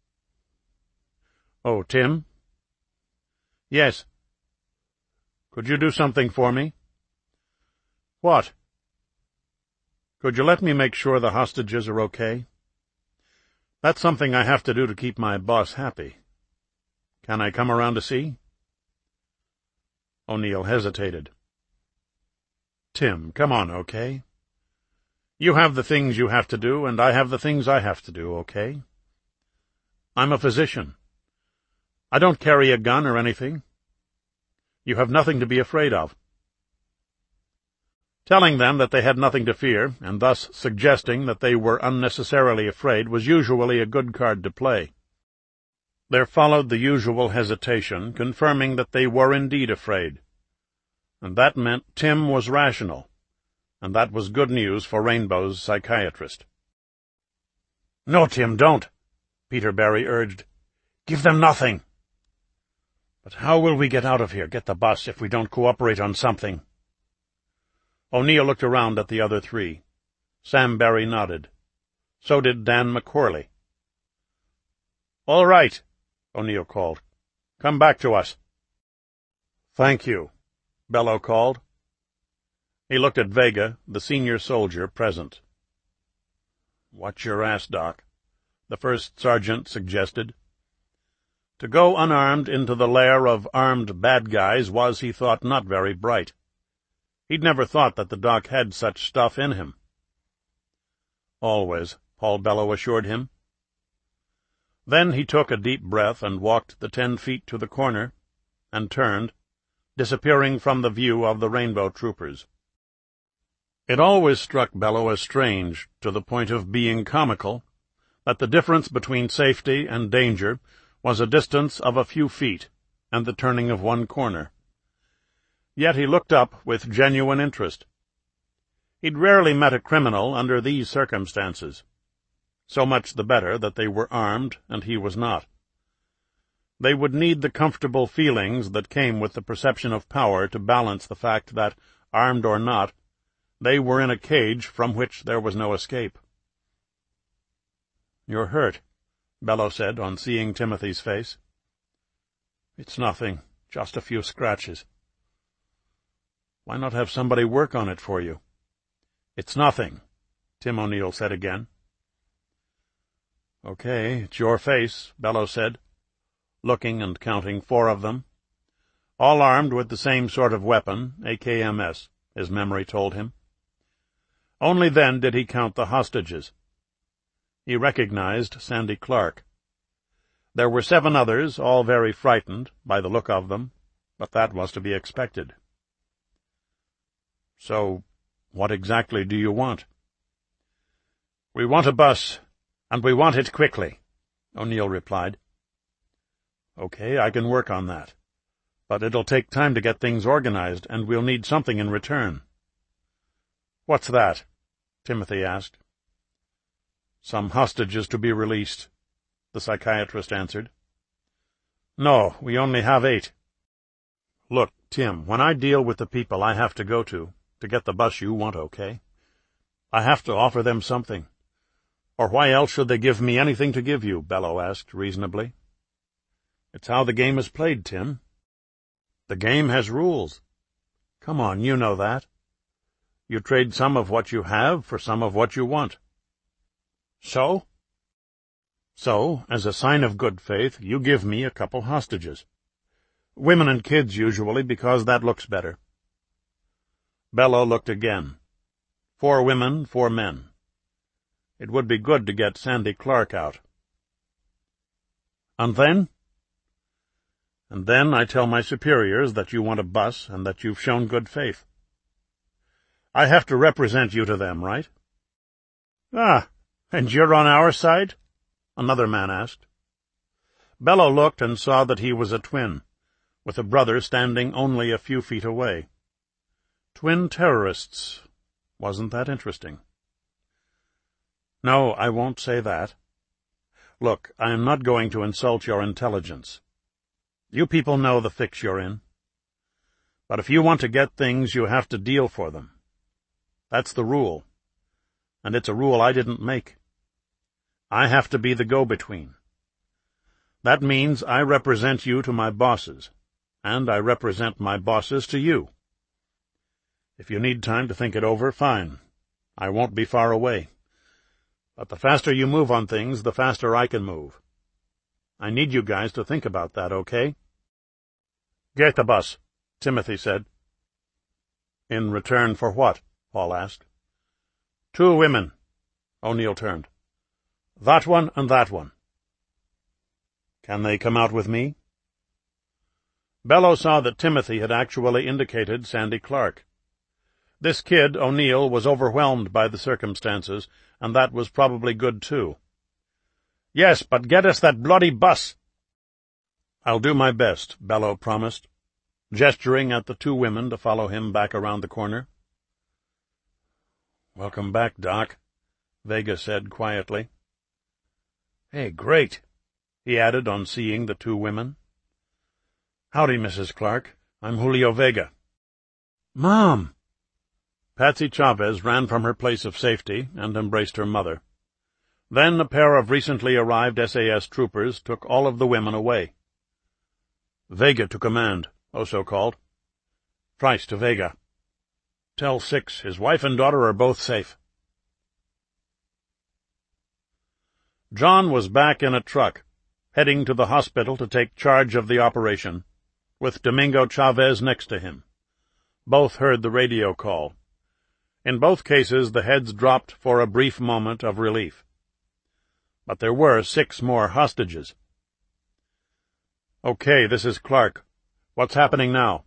A: "Oh, Tim?" "Yes." "Could you do something for me?" "What?" "Could you let me make sure the hostages are okay? That's something I have to do to keep my boss happy. Can I come around to see?" O'Neill hesitated. "Tim, come on, okay? You have the things you have to do, and I have the things I have to do, okay? I'm a physician. I don't carry a gun or anything. You have nothing to be afraid of." Telling them that they had nothing to fear, and thus suggesting that they were unnecessarily afraid, was usually a good card to play. There followed the usual hesitation, confirming that they were indeed afraid. And that meant Tim was rational, and that was good news for Rainbow's psychiatrist. "No, Tim, don't," Peter Barry urged. "Give them nothing." "But how will we get out of here, get the bus, if we don't cooperate on something?" O'Neill looked around at the other three. Sam Barry nodded. So did Dan McCorley. "All right," O'Neill called. "Come back to us." "Thank you," Bello called. He looked at Vega, the senior soldier present. "Watch your ass, Doc," the first sergeant suggested. To go unarmed into the lair of armed bad guys was, he thought, not very bright. He'd never thought that the Doc had such stuff in him. "Always," Paul Bello assured him. Then he took a deep breath and walked the ten feet to the corner, and turned, disappearing from the view of the Rainbow Troopers. It always struck Bello as strange, to the point of being comical, that the difference between safety and danger was a distance of a few feet and the turning of one corner. Yet he looked up with genuine interest. He'd rarely met a criminal under these circumstances. So much the better that they were armed and he was not. They would need the comfortable feelings that came with the perception of power to balance the fact that, armed or not, they were in a cage from which there was no escape. "You're hurt," Bello said on seeing Timothy's face. "It's nothing, just a few scratches." "Why not have somebody work on it for you?" "It's nothing," Tim O'Neill said again. "Okay, it's your face," Bello said, looking and counting four of them, all armed with the same sort of weapon, A K M S, his memory told him. Only then did he count the hostages. He recognized Sandy Clark. There were seven others, all very frightened, by the look of them, but that was to be expected. "So, what exactly do you want?" "We want a bus, and we want it quickly," O'Neill replied. "Okay, I can work on that. But it'll take time to get things organized, and we'll need something in return." "What's that?" Timothy asked. "Some hostages to be released," the psychiatrist answered. "No, we only have eight." "Look, Tim, when I deal with the people I have to go to, to get the bus you want, okay, I have to offer them something. Or why else should they give me anything to give you?" Bello asked reasonably. "It's how the game is played, Tim." "The game has rules." "Come on, you know that. You trade some of what you have for some of what you want." "So?" "So, as a sign of good faith, you give me a couple hostages. Women and kids, usually, because that looks better." Bello looked again. Four women, four men. It would be good to get Sandy Clark out. "And then?" "And then I tell my superiors that you want a bus and that you've shown good faith. I have to represent you to them, right?" "Ah, and you're on our side?" another man asked. Bello looked and saw that he was a twin, with a brother standing only a few feet away. Twin terrorists. Wasn't that interesting? "No, I won't say that. Look, I am not going to insult your intelligence. You people know the fix you're in. But if you want to get things, you have to deal for them. That's the rule. And it's a rule I didn't make. I have to be the go-between. That means I represent you to my bosses, and I represent my bosses to you. If you need time to think it over, fine. I won't be far away. But the faster you move on things, the faster I can move. I need you guys to think about that, okay?" "Get the bus," Timothy said. "In return for what?" Paul asked. "Two women." O'Neill turned. "That one and that one." "Can they come out with me?" Bello saw that Timothy had actually indicated Sandy Clark. This kid, O'Neill, was overwhelmed by the circumstances, and that was probably good, too. "Yes, but get us that bloody bus." "I'll do my best," Bello promised, gesturing at the two women to follow him back around the corner. "Welcome back, Doc," Vega said quietly. "Hey, great," he added on seeing the two women. "Howdy, Missus Clark. I'm Julio Vega." "Mom!" Patsy Chavez ran from her place of safety and embraced her mother. Then a pair of recently arrived S A S troopers took all of the women away. "Vega to command," Oso called. "Price to Vega. Tell Six his wife and daughter are both safe." John was back in a truck, heading to the hospital to take charge of the operation, with Domingo Chavez next to him. Both heard the radio call. In both cases the heads dropped for a brief moment of relief. But there were six more hostages. "Okay, this is Clark. What's happening now?"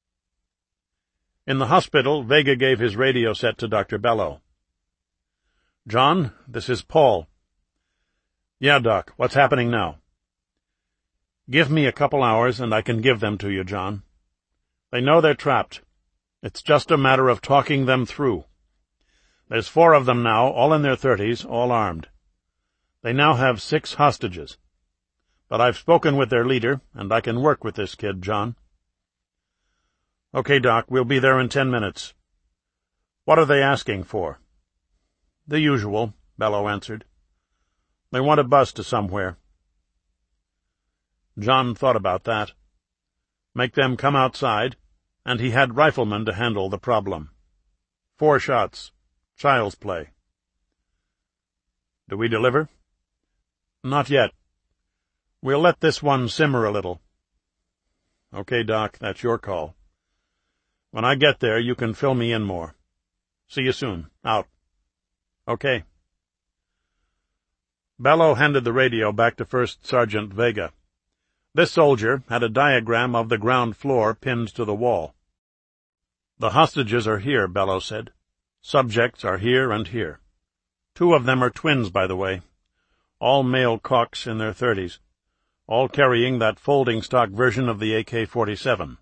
A: In the hospital, Vega gave his radio set to Doctor Bello. "John, this is Paul." "Yeah, Doc, what's happening now?" "Give me a couple hours and I can give them to you, John. They know they're trapped. It's just a matter of talking them through. There's four of them now, all in their thirties, all armed. They now have six hostages. But I've spoken with their leader, and I can work with this kid, John." "Okay, Doc, we'll be there in ten minutes. What are they asking for?" "The usual," Bello answered. "They want a bus to somewhere." John thought about that. Make them come outside, and he had riflemen to handle the problem. Four shots. Child's play. "Do we deliver?" "Not yet. We'll let this one simmer a little." "Okay, Doc, that's your call. When I get there, you can fill me in more. See you soon. Out." "Okay." Bello handed the radio back to First Sergeant Vega. This soldier had a diagram of the ground floor pinned to the wall. "The hostages are here," Bello said. "Subjects are here and here. Two of them are twins, by the way. All male cocks in their thirties, all carrying that folding stock version of the A K forty-seven.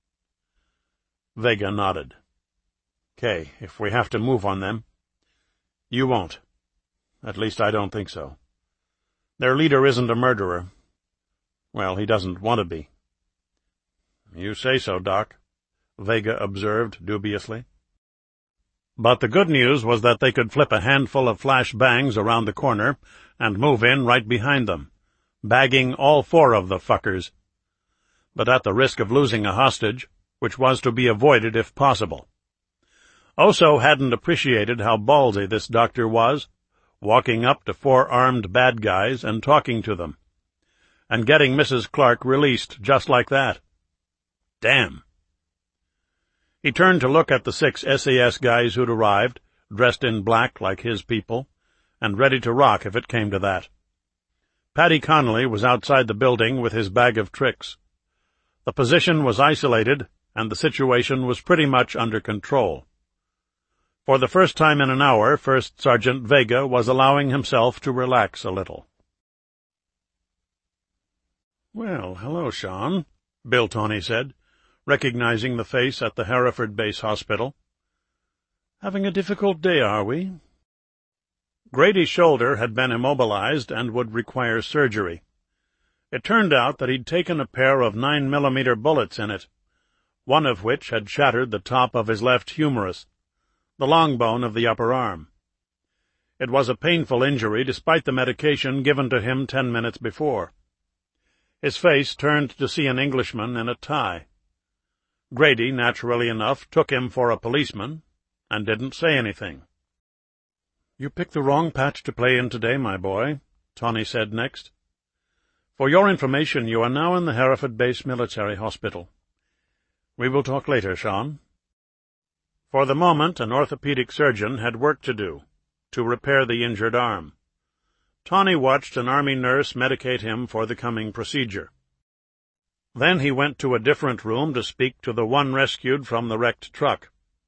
A: Vega nodded. "Okay, if we have to move on them." "You won't. At least I don't think so. Their leader isn't a murderer. Well, he doesn't want to be." "You say so, Doc," Vega observed dubiously. But the good news was that they could flip a handful of flash bangs around the corner and move in right behind them, bagging all four of the fuckers. But at the risk of losing a hostage, which was to be avoided if possible. Oso hadn't appreciated how ballsy this doctor was, walking up to four armed bad guys and talking to them, and getting Missus Clark released just like that. Damn. He turned to look at the six S A S guys who'd arrived, dressed in black like his people, and ready to rock if it came to that. Paddy Connolly was outside the building with his bag of tricks. The position was isolated, and the situation was pretty much under control. For the first time in an hour, First Sergeant Vega was allowing himself to relax a little. "Well, hello, Sean," Bill Toney said, recognizing the face at the Hereford Base Hospital. "Having a difficult day, are we?" Grady's shoulder had been immobilized and would require surgery. It turned out that he'd taken a pair of nine millimeter bullets in it, one of which had shattered the top of his left humerus, the long bone of the upper arm. It was a painful injury despite the medication given to him ten minutes before. His face turned to see an Englishman in a tie. Grady, naturally enough, took him for a policeman, and didn't say anything. "You picked the wrong patch to play in today, my boy," Toney said next. "For your information, you are now in the Hereford Base Military Hospital. We will talk later, Sean." For the moment, an orthopedic surgeon had work to do, to repair the injured arm. Toney watched an army nurse medicate him for the coming procedure. Then he went to a different room to speak to the one rescued from the wrecked truck.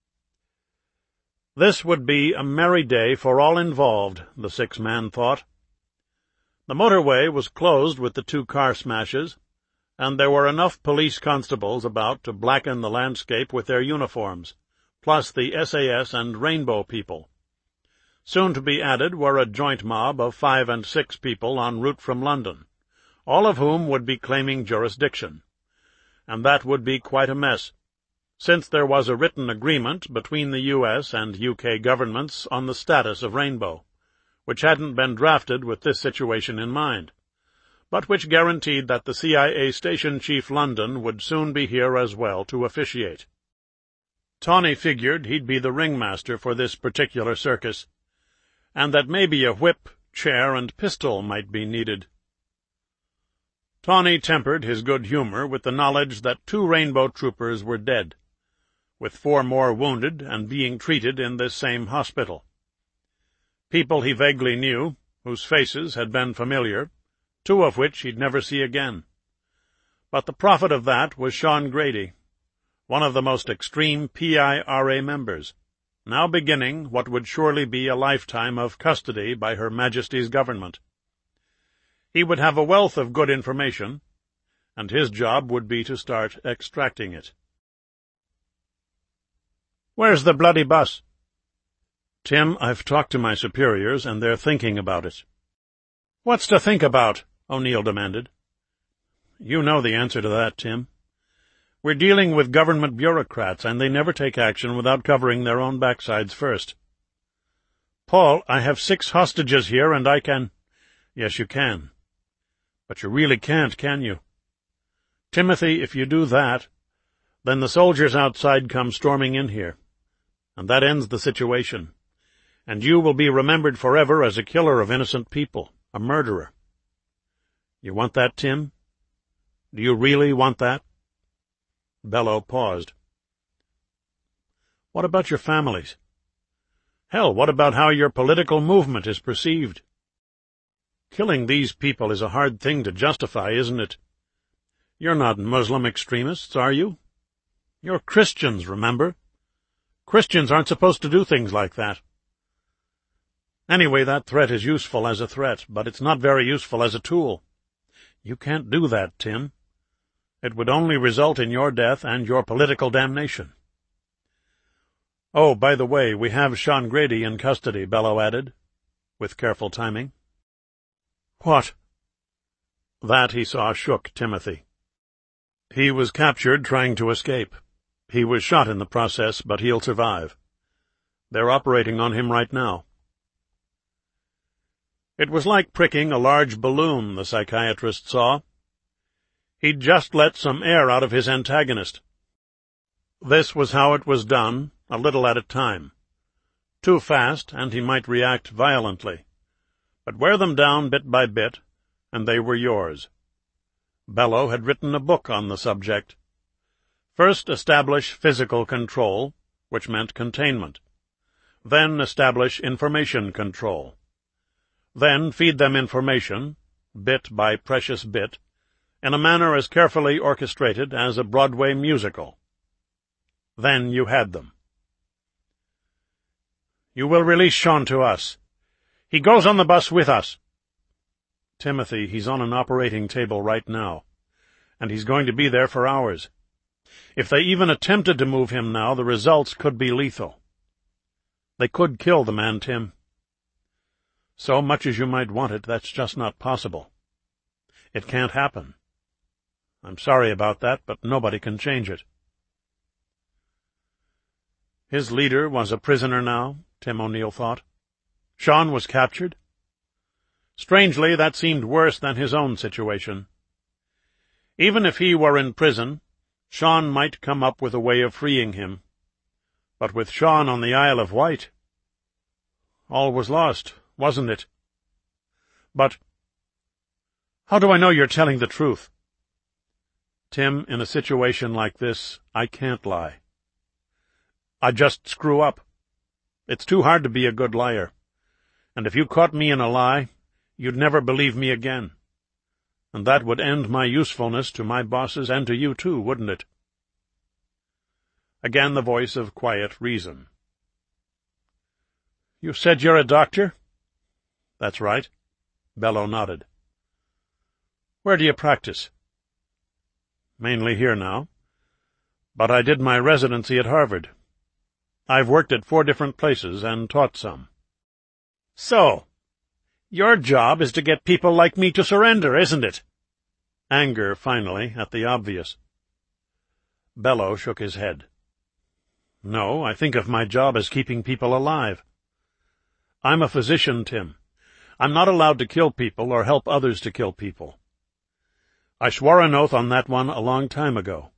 A: This would be a merry day for all involved, the six-man thought. The motorway was closed with the two car smashes, and there were enough police constables about to blacken the landscape with their uniforms, plus the S A S and Rainbow people. Soon to be added were a joint mob of five and six people en route from London, all of whom would be claiming jurisdiction. And that would be quite a mess. since there was a written agreement between the U S and U K governments on the status of Rainbow, which hadn't been drafted with this situation in mind, but which guaranteed that the C I A Station Chief London would soon be here as well to officiate. Tawney figured he'd be the ringmaster for this particular circus, and that maybe a whip, chair, and pistol might be needed. Tawney tempered his good humor with the knowledge that two Rainbow troopers were dead, with four more wounded and being treated in this same hospital. People he vaguely knew, whose faces had been familiar, two of which he'd never see again. But the prophet of that was Sean Grady, one of the most extreme P I R A members, now beginning what would surely be a lifetime of custody by Her Majesty's government. He would have a wealth of good information, and his job would be to start extracting it. "Where's the bloody bus?" "Tim, I've talked to my superiors, and they're thinking about it." "What's to think about?" O'Neill demanded. "You know the answer to that, Tim. We're dealing with government bureaucrats, and they never take action without covering their own backsides first." "Paul, I have six hostages here, and I can—" "Yes, you can. But you really can't, can you? Timothy, if you do that, then the soldiers outside come storming in here, and that ends the situation, and you will be remembered forever as a killer of innocent people, a murderer. You want that, Tim? Do you really want that?" Bello paused. "What about your families? Hell, what about how your political movement is perceived? Killing these people is a hard thing to justify, isn't it? You're not Muslim extremists, are you? You're Christians, remember? Christians aren't supposed to do things like that. Anyway, that threat is useful as a threat, but it's not very useful as a tool. You can't do that, Tim. It would only result in your death and your political damnation." "Oh, by the way, we have Sean Grady in custody," Bello added, with careful timing. "What?" That, he saw, shook Timothy. "He was captured trying to escape. He was shot in the process, but he'll survive. They're operating on him right now." It was like pricking a large balloon, the psychiatrist saw. He'd just let some air out of his antagonist. This was how it was done, a little at a time. Too fast, and he might react violently. But wear them down bit by bit, and they were yours. Bello had written a book on the subject. First establish physical control, which meant containment. Then establish information control. Then feed them information, bit by precious bit, in a manner as carefully orchestrated as a Broadway musical. Then you had them. "You will release Sean to us. He goes on the bus with us." "Timothy, he's on an operating table right now, and he's going to be there for hours. If they even attempted to move him now, the results could be lethal. They could kill the man, Tim. So much as you might want it, that's just not possible. It can't happen. I'm sorry about that, but nobody can change it." His leader was a prisoner now, Tim O'Neill thought. Sean was captured. Strangely, that seemed worse than his own situation. Even if he were in prison, Sean might come up with a way of freeing him. But with Sean on the Isle of Wight, all was lost, wasn't it? "But how do I know you're telling the truth?" "Tim, in a situation like this, I can't lie. I just screw up. It's too hard to be a good liar. And if you caught me in a lie, you'd never believe me again. And that would end my usefulness to my bosses and to you too, wouldn't it?" Again the voice of quiet reason. "You said you're a doctor?" "That's right." Bello nodded. "Where do you practice?" "Mainly here now. But I did my residency at Harvard. I've worked at four different places and taught some." "So, your job is to get people like me to surrender, isn't it?" Anger, finally, at the obvious. Bello shook his head. No, I think of my job as keeping people alive. I'm a physician, Tim. I'm not allowed to kill people or help others to kill people. I swore an oath on that one a long time ago.